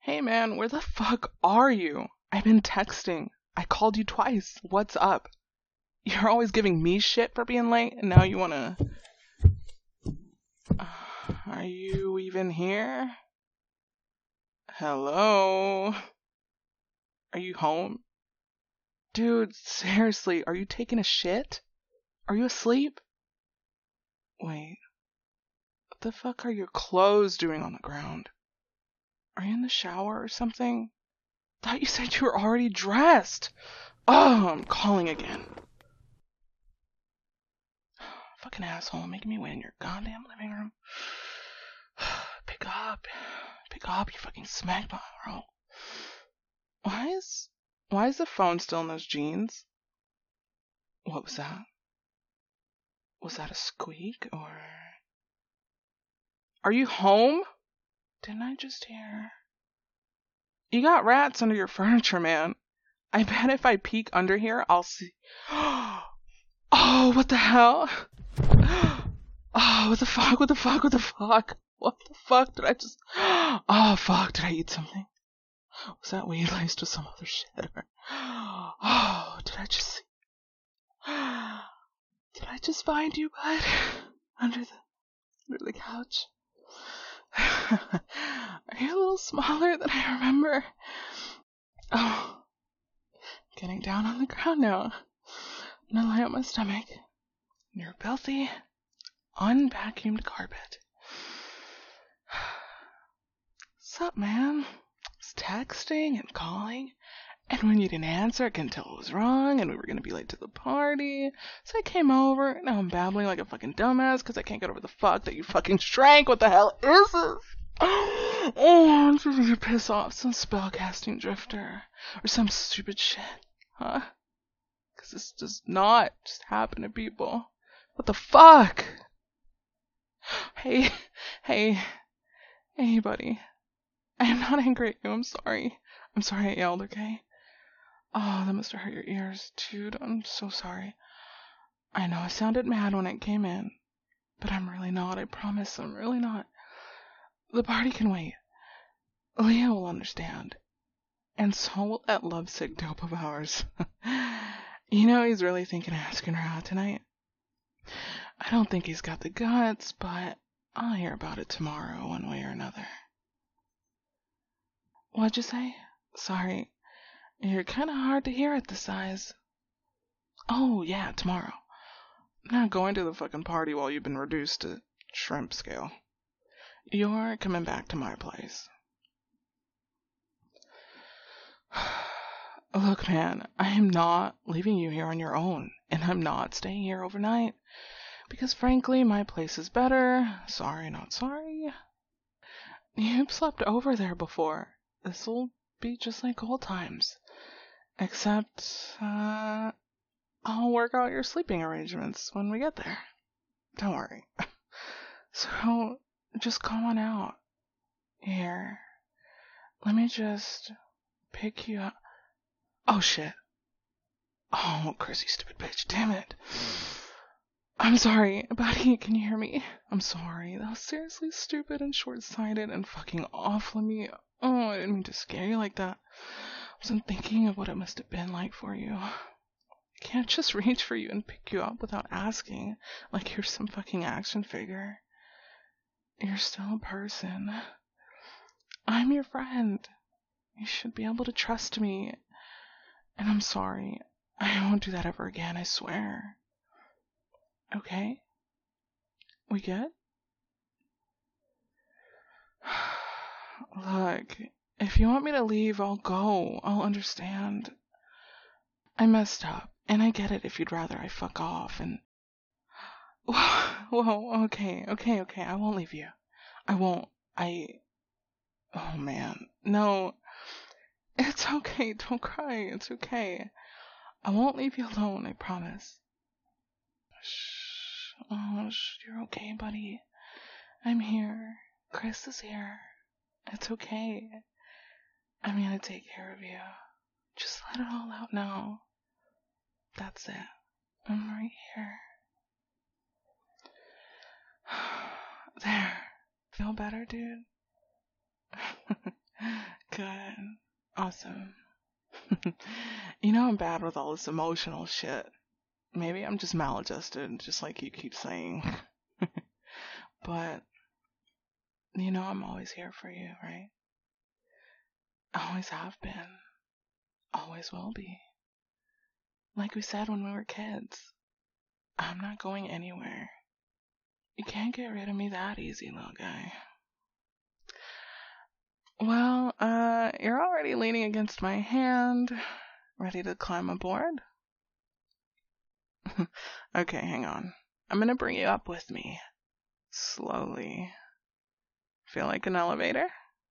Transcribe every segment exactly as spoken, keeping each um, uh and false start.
Hey man, where the fuck are you? I've been texting. I called you twice. What's up? You're always giving me shit for being late, and now you wanna... Uh, are you even here? Hello? Are you home? Dude, seriously, are you taking a shit? Are you asleep? Wait. What the fuck are your clothes doing on the ground? Are you in the shower or something? Thought you said you were already dressed. Oh, I'm calling again. Fucking asshole, making me wait in your goddamn living room. Pick up. Pick up, you fucking smack bro. Why is... Why is the phone still in those jeans? What was that? Was that a squeak, or... Are you home? Didn't I just hear... You got rats under your furniture, man. I bet if I peek under here, I'll see... Oh, what the hell? Oh, what the fuck, what the fuck, what the fuck? What the fuck did I just... Oh, fuck, did I eat something? Was that weed laced with some other shit? Or... Oh, did I just see... Did I just find you, bud? Under the... Under the couch? Are you a little smaller than I remember? Oh, getting down on the ground now. I'm gonna lie on my stomach. Your filthy, unvacuumed carpet. What's up, man? I was texting and calling, and when you didn't answer, I couldn't tell what was wrong, and we were gonna be late to the party. So I came over, and now I'm babbling like a fucking dumbass because I can't get over the fuck that you fucking shrank. What the hell is this? Oh, I'm just gonna piss off some spellcasting drifter or some stupid shit, huh? Because this does not just happen to people. What the fuck? Hey, hey, hey, buddy. I am not angry at you. I'm sorry. I'm sorry I yelled, okay? Oh, that must have hurt your ears, dude. I'm so sorry. I know I sounded mad when I came in, but I'm really not. I promise I'm really not. The party can wait. Leah will understand. And so will that lovesick dope of ours. You know he's really thinking of asking her out tonight. I don't think he's got the guts, but I'll hear about it tomorrow one way or another. What'd you say? Sorry. You're kinda hard to hear at the size. Oh, yeah, tomorrow. I'm not going to the fucking party while you've been reduced to shrimp scale. You're coming back to my place. Look, man, I am not leaving you here on your own, and I'm not staying here overnight, because frankly, my place is better. Sorry, not sorry. You've slept over there before. This'll be just like old times. Except, uh, I'll work out your sleeping arrangements when we get there. Don't worry. So, just come on out. Here. Let me just pick you up. Oh, shit. Oh, Chrissy, stupid bitch. Damn it. I'm sorry, buddy. Can you hear me? I'm sorry. That was seriously stupid and short-sighted and fucking awful of me. Oh, I didn't mean to scare you like that. I wasn't thinking of what it must have been like for you. I can't just reach for you and pick you up without asking, like you're some fucking action figure. You're still a person. I'm your friend. You should be able to trust me. And I'm sorry. I won't do that ever again, I swear. Okay? We good? Look, if you want me to leave, I'll go. I'll understand. I messed up, and I get it if you'd rather I fuck off and... Whoa, okay, okay, okay, I won't leave you. I won't. I... Oh, man. No. It's okay, don't cry, it's okay. I won't leave you alone, I promise. Shh. Oh, shh, you're okay, buddy. I'm here. Chris is here. It's okay. I'm gonna take care of you. Just let it all out now. That's it. I'm right here. There. Feel better, dude? Good. Awesome. You know I'm bad with all this emotional shit. Maybe I'm just maladjusted, just like you keep saying. But, you know I'm always here for you, right? Always have been. Always will be. Like we said when we were kids, I'm not going anywhere. You can't get rid of me that easy, little guy. Well, uh, you're already leaning against my hand, ready to climb aboard? Okay, hang on. I'm gonna bring you up with me. Slowly. Feel like an elevator?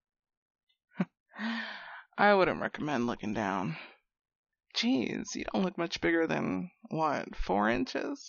I wouldn't recommend looking down. Jeez, you don't look much bigger than, what, four inches?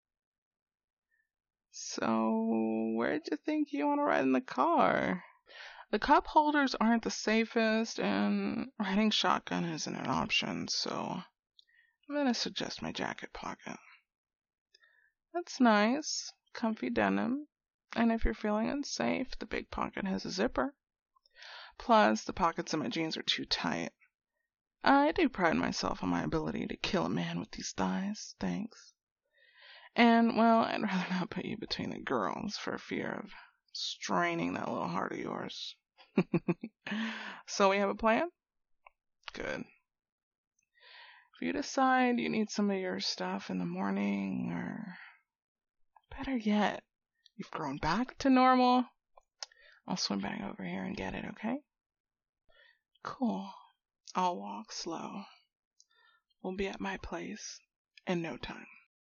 So, where'd you think you want to ride in the car? The cup holders aren't the safest, and riding shotgun isn't an option, so I'm gonna suggest my jacket pocket. That's nice, comfy denim, and if you're feeling unsafe, the big pocket has a zipper. Plus, the pockets of my jeans are too tight. I do pride myself on my ability to kill a man with these thighs, thanks. And, well, I'd rather not put you between the girls for fear of straining that little heart of yours. So we have a plan? Good. If you decide you need some of your stuff in the morning, or better yet, you've grown back to normal, I'll swim back over here and get it, okay? Cool. I'll walk slow. We'll be at my place in no time.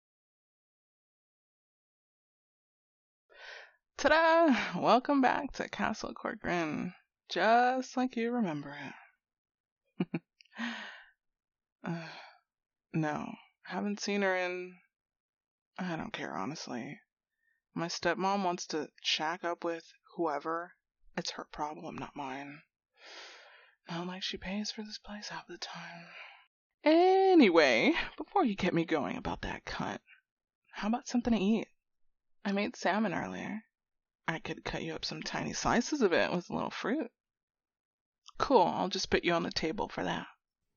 Ta-da! Welcome back to Castle Corcoran, just like you remember it. uh, no, haven't seen her in... I don't care, honestly. My stepmom wants to shack up with whoever. It's her problem, not mine. Not like she pays for this place half the time. Anyway, before you get me going about that cunt, how about something to eat? I made salmon earlier. I could cut you up some tiny slices of it with a little fruit. Cool, I'll just put you on the table for that.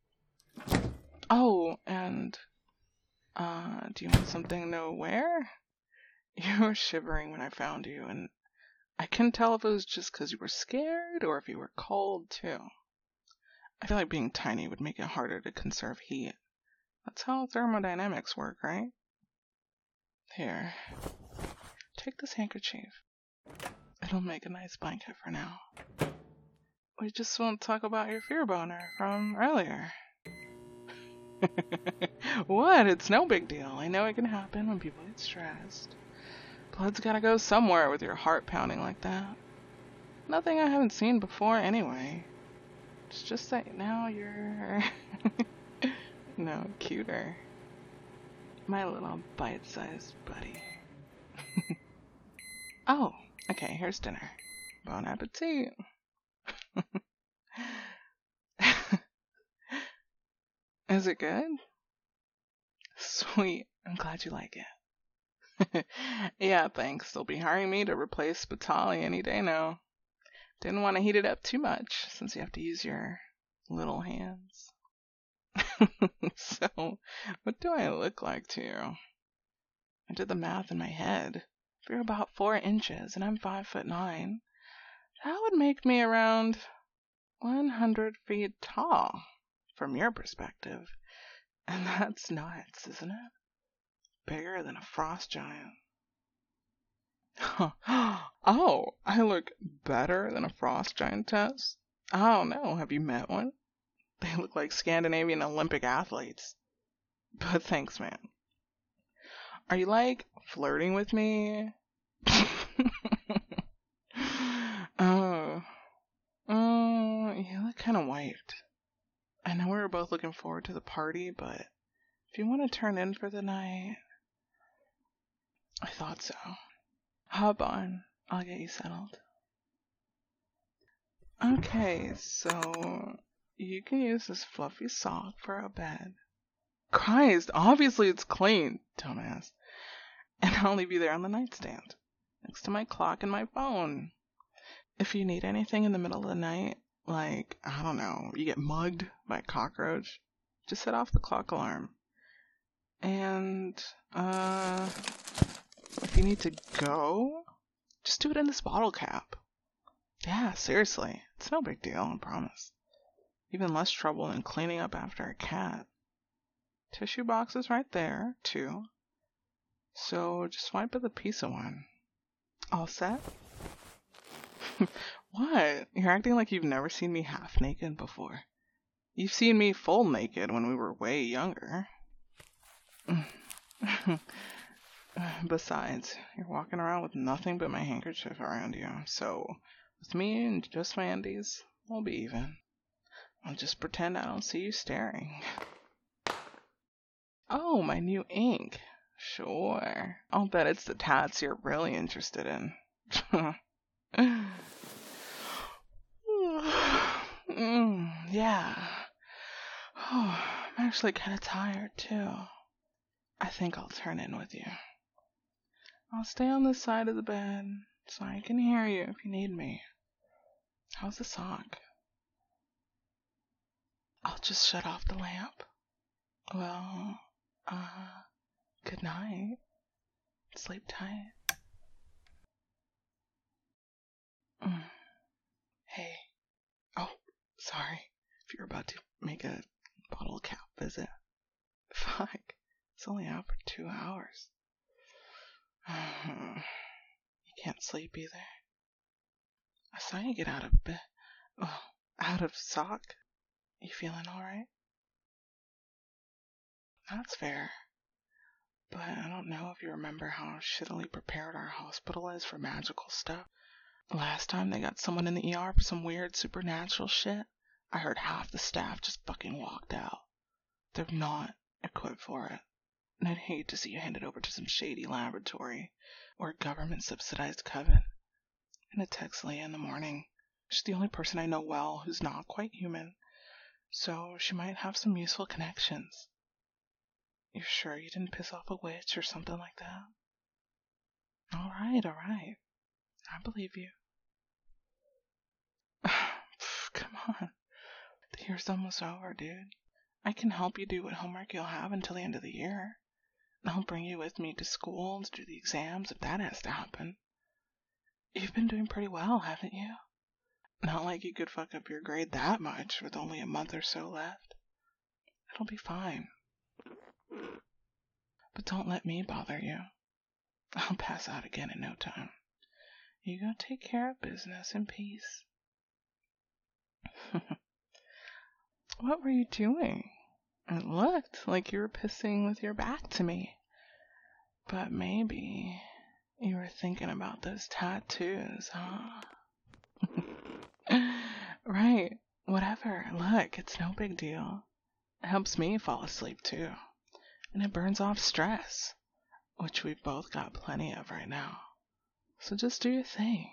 Oh, and, uh, do you want something to wear? You were shivering when I found you, and I couldn't tell if it was just because you were scared or if you were cold, too. I feel like being tiny would make it harder to conserve heat. That's how thermodynamics work, right? Here, take this handkerchief. It'll make a nice blanket for now. We just won't talk about your fear boner from earlier. What? It's no big deal. I know it can happen when people get stressed. Blood's gotta go somewhere with your heart pounding like that. Nothing I haven't seen before anyway. It's just that now you're... no, cuter. My little bite-sized buddy. Oh, okay, here's dinner. Bon appetit. Is it good? Sweet. I'm glad you like it. Yeah, thanks. They'll be hiring me to replace Batali any day now. Didn't want to heat it up too much, since you have to use your little hands. So, what do I look like to you? I did the math in my head. If you're about four inches and I'm five foot nine, that would make me around one hundred feet tall, from your perspective. And that's nuts, isn't it? Bigger than a frost giant. Oh, I look better than a frost giantess? I don't know, have you met one? They look like Scandinavian Olympic athletes. But thanks, man. Are you, like, flirting with me? Oh. Oh, you look kind of wiped. I know we were both looking forward to the party, but if you want to turn in for the night... I thought so. Hop on. I'll get you settled. Okay, so you can use this fluffy sock for a bed. Christ, obviously it's clean, dumbass. And I'll leave you there on the nightstand, next to my clock and my phone. If you need anything in the middle of the night, Like, I don't know, you get mugged by a cockroach, just set off the clock alarm. And, uh, if you need to go, just do it in this bottle cap. Yeah, seriously, it's no big deal, I promise. Even less trouble than cleaning up after a cat. Tissue box is right there, too. So just wipe with a piece of one. All set? What? You're acting like you've never seen me half naked before. You've seen me full naked when we were way younger. Besides, you're walking around with nothing but my handkerchief around you, so with me and just my undies, we'll be even. I'll just pretend I don't see you staring. Oh, my new ink. Sure. I'll bet it's the tats you're really interested in. mm, yeah. Oh, I'm actually kind of tired, too. I think I'll turn in with you. I'll stay on this side of the bed so I can hear you if you need me. How's the sock? I'll just shut off the lamp. Well, uh, good night. Sleep tight. Mm. Hey. Oh, sorry. If you're about to make a bottle cap visit. Fuck. It's only out for two hours. You can't sleep either. I saw you get out of bed. Oh, out of sock. You feeling alright? That's fair. But I don't know if you remember how shittily prepared our hospital is for magical stuff. Last time they got someone in the E R for some weird supernatural shit, I heard half the staff just fucking walked out. They're not equipped for it. And I'd hate to see you handed over to some shady laboratory or a government-subsidized coven. I'm gonna text Leah in the morning. She's the only person I know well who's not quite human, so she might have some useful connections. You're sure you didn't piss off a witch or something like that? Alright, alright. I believe you. Come on. The year's almost over, dude. I can help you do what homework you'll have until the end of the year. And I'll bring you with me to school to do the exams if that has to happen. You've been doing pretty well, haven't you? Not like you could fuck up your grade that much with only a month or so left. It'll be fine. But don't let me bother you. I'll pass out again in no time. You go take care of business in peace. What were you doing? It looked like you were pissing with your back to me. But maybe you were thinking about those tattoos, huh? Right, whatever. Look, it's no big deal. It helps me fall asleep too. And it burns off stress, which we've both got plenty of right now. So just do your thing.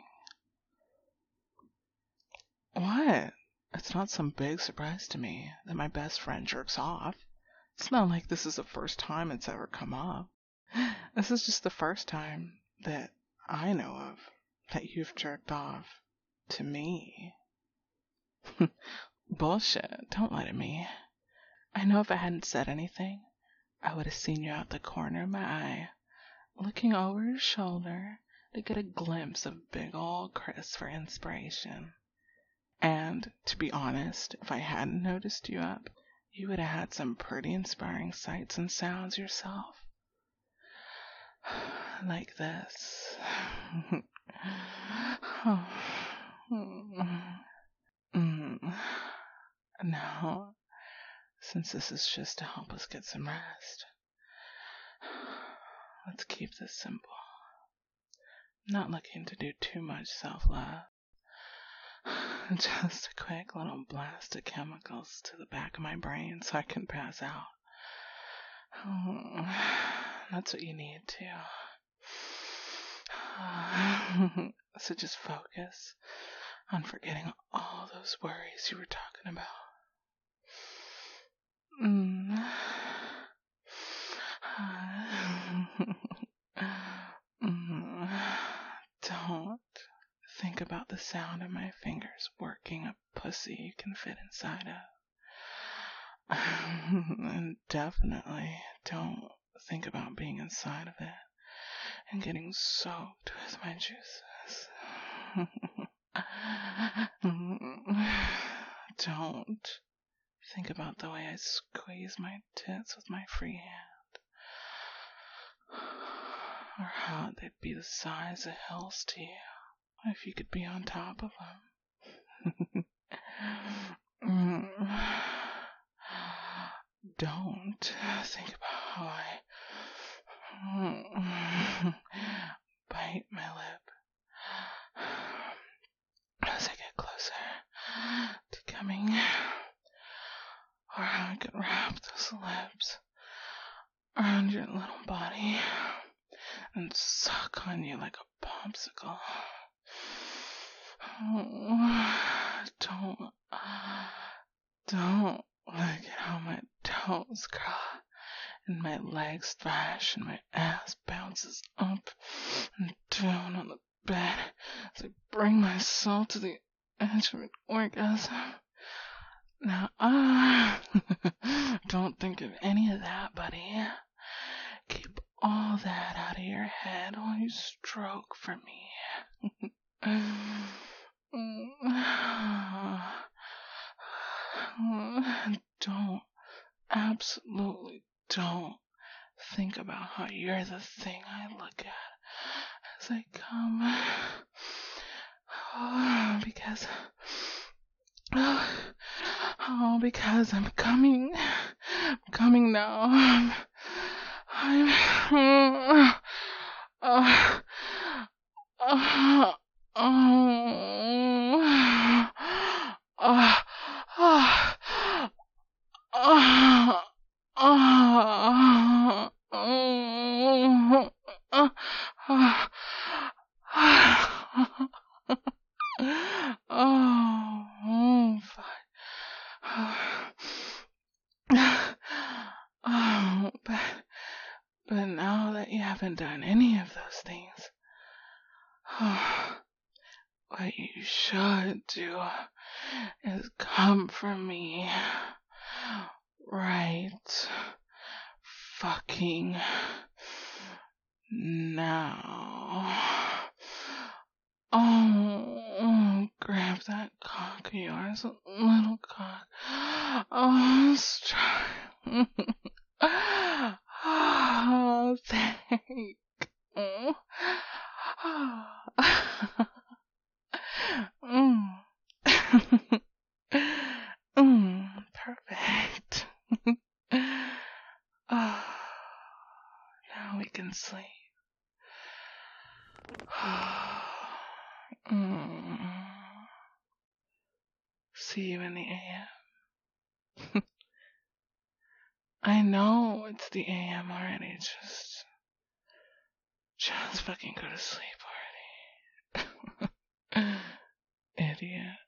What? It's not some big surprise to me that my best friend jerks off. It's not like this is the first time it's ever come up. This is just the first time that I know of that you've jerked off to me. Bullshit, don't lie to me. I know if I hadn't said anything, I would have seen you out the corner of my eye, looking over your shoulder to get a glimpse of big ol' Chris for inspiration. And, to be honest, if I hadn't noticed you up, you would have had some pretty inspiring sights and sounds yourself. Like this. mm. Now, since this is just to help us get some rest, let's keep this simple. I'm not looking to do too much self-love. Just a quick little blast of chemicals to the back of my brain so I can pass out. That's what you need to. So just focus on forgetting all those worries you were talking about. Mm. mm. Don't think think about the sound of my fingers working a pussy you can fit inside of. And definitely don't think about being inside of it and getting soaked with my juices. Don't think about the way I squeeze my tits with my free hand, or how they'd be the size of hills to you if you could be on top of them. Don't think about how I bite my lip as I get closer to coming, or how I could wrap those lips around your little body and suck on you like a popsicle. Don't, don't look at how my toes curl and my legs thrash and my ass bounces up and down on the bed as I bring myself to the edge of an orgasm. Now, ah, uh, don't think of any of that, buddy. Keep all that out of your head while you stroke for me. Don't, absolutely don't think about how you're the thing I look at as I come. Oh, because, oh, oh, because I'm coming. I'm coming now. I'm, I'm, uh, uh, uh, oh, uh, uh, uh, uh, oh, uh, uh, oh, fine. Oh, but, but now that you haven't done any of those things, what you should do is come for me right fucking now. Oh, grab that cock of yours, little cock. Oh, strong. Oh, thank you. Mm. Mm, perfect. Oh, now we can sleep. Mm. See you in the A M. I know it's the A M already. Just, just fucking go to sleep already. Idiot.